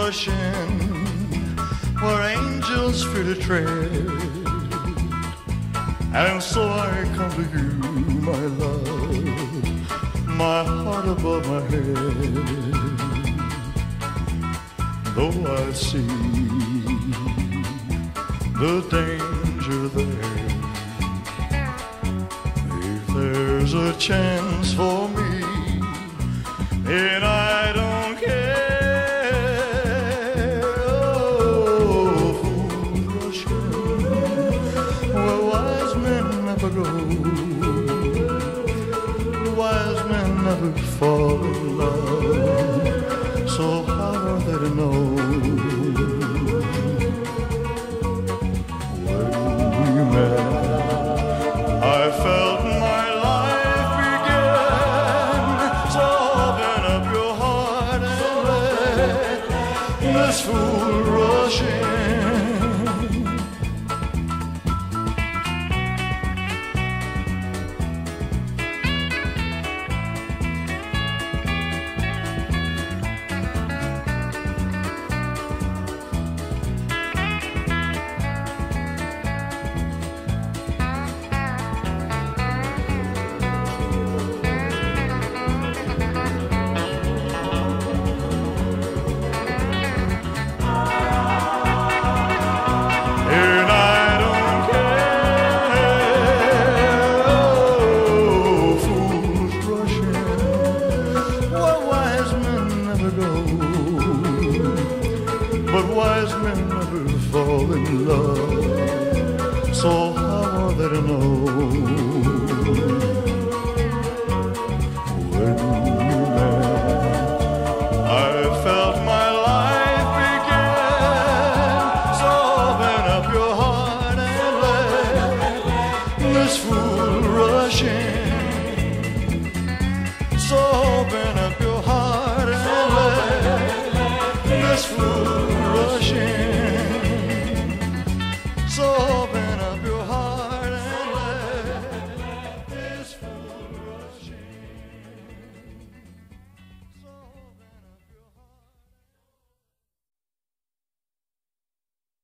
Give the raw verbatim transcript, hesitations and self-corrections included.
rushing where angels fear to tread. And so I come to you, my love, my heart above my head. Though I see the danger there, if there's a chance for me, and I don't care. Oh, fools rushing where wise men never go. Wise men never fall in love, so how are they to know? When we met, I felt my life begin. So open up your heart and let this fool rush in. But wise men never fall in love, so how are they to know? When we met, I felt my life begin. So open up your heart and let this fool rush in. So open up